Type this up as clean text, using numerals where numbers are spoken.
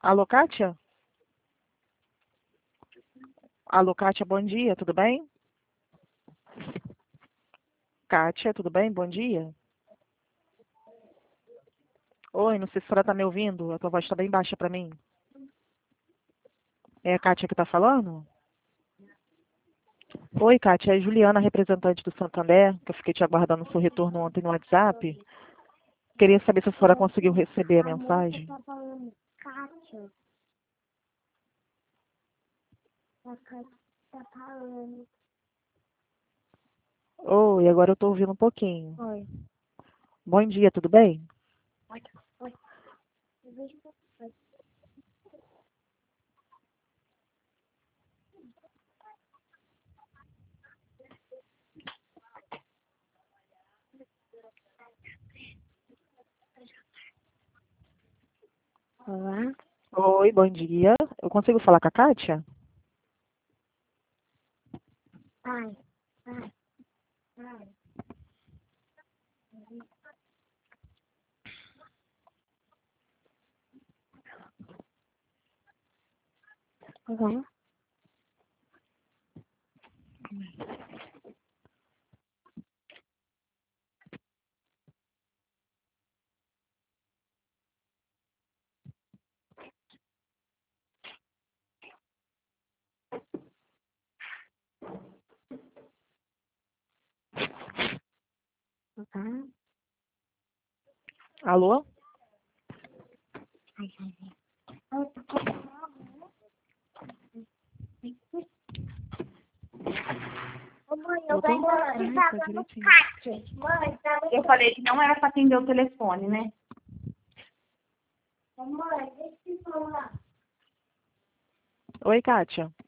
Alô, Kátia? Alô, Kátia, bom dia, tudo bem? Kátia, tudo bem? Bom dia. Oi, não sei se a senhora tá me ouvindo, a tua voz tá bem baixa pra mim. É a Kátia que tá falando? Oi, Kátia, é a Juliana, representante do Santander, que eu fiquei te aguardando o seu retorno ontem no WhatsApp. Queria saber se a senhora conseguiu receber a mensagem. Tá falando, Kátia. A Kátia tá falando. Oi, agora eu tô ouvindo um pouquinho. Oi. Bom dia, tudo bem? Oi. Oi. Eu vejo você. Olá. Oi, bom dia. Eu consigo falar com a Kátia? Ai. Ai. Ai. Olá. Olá. Alô? Ai, ai, ai. Oi, tá falando. Ô, mãe, eu Botou? venho Ai, te tá falando, direitinho. Kátia. Mãe, tá Eu falei que não era para atender o telefone, né? Ô, mãe, deixa eu te falar. Oi, Kátia.